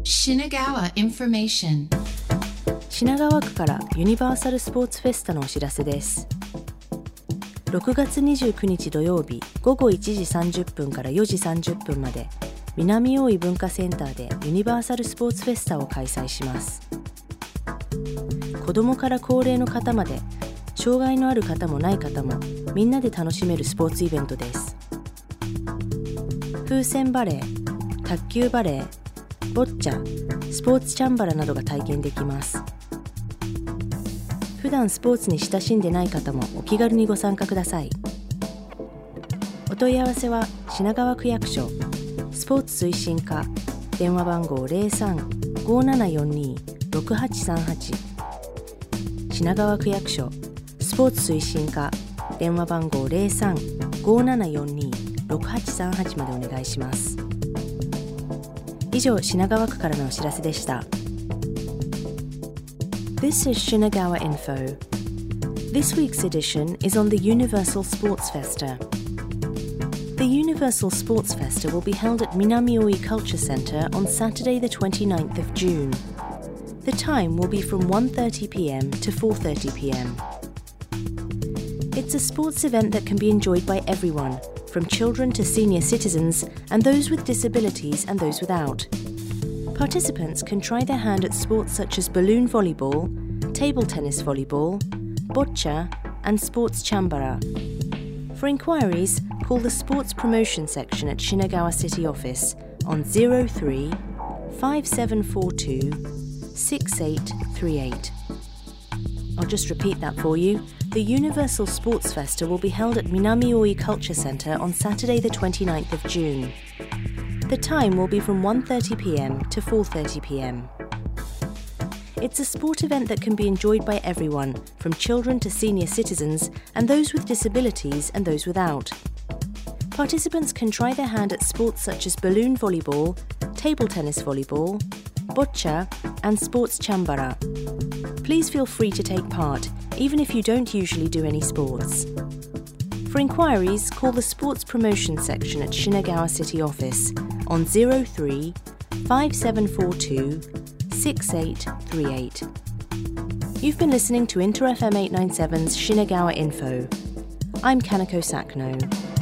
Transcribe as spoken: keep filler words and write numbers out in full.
Shinagawa Information 品川区からユニバーサルスポーツフェスタのお知らせです。ろくがつにじゅうくにち土曜日ごごいちじさんじゅっぷんからよじさんじゅっぷんまで南大井文化センターでユニバーサルスポーツフェスタを開催します。子どもから高齢の方まで障害のある方もない方もみんなで楽しめるスポーツイベントです。風船バレー、卓球バレー、ボッチャ、スポーツチャンバラなどが体験できます。普段スポーツに親しんでない方もお気軽にご参加ください。お問い合わせは品川区役所スポーツ推進課電話番号 ゼロさん ごーななよんに ろくはちさんはち 品川区役所スポーツ推進課電話番号 ゼロさん ごーななよんに ろくはちさんはち までお願いします。以上、品川区からのお知らせでした。This is Shinagawa Info. This week's edition is on the Universal Sports Festa. The Universal Sports Festa will be held at Minami-Oi Culture Centre on Saturday the twenty-ninth of June. The time will be from one thirty p m to four thirty p m. It's a sports event that can be enjoyed by everyone, from children to senior citizens and those with disabilities and those without. Participants can try their hand at sports such as balloon volleyball, table tennis volleyball, boccia and sports chambara. For inquiries, call the Sports Promotion section at Shinagawa City Office on zero three five seven four two six eight three eight. I'll just repeat that for you. The Universal Sports Festa will be held at Minami-Oi Culture Centre on Saturday the twenty-ninth of June. The time will be from one thirty p m to four thirty p m. It's a sport event that can be enjoyed by everyone, from children to senior citizens and those with disabilities and those without. Participants can try their hand at sports such as balloon volleyball, table tennis volleyball, boccia and sports chambara. Please feel free to take part, even if you don't usually do any sports. For inquiries, call the Sports Promotion section at Shinagawa City Office on zero three five seven four two six eight three eight. You've been listening to Inter F M eight ninety-seven's Shinagawa Info. I'm Kanako Sakno.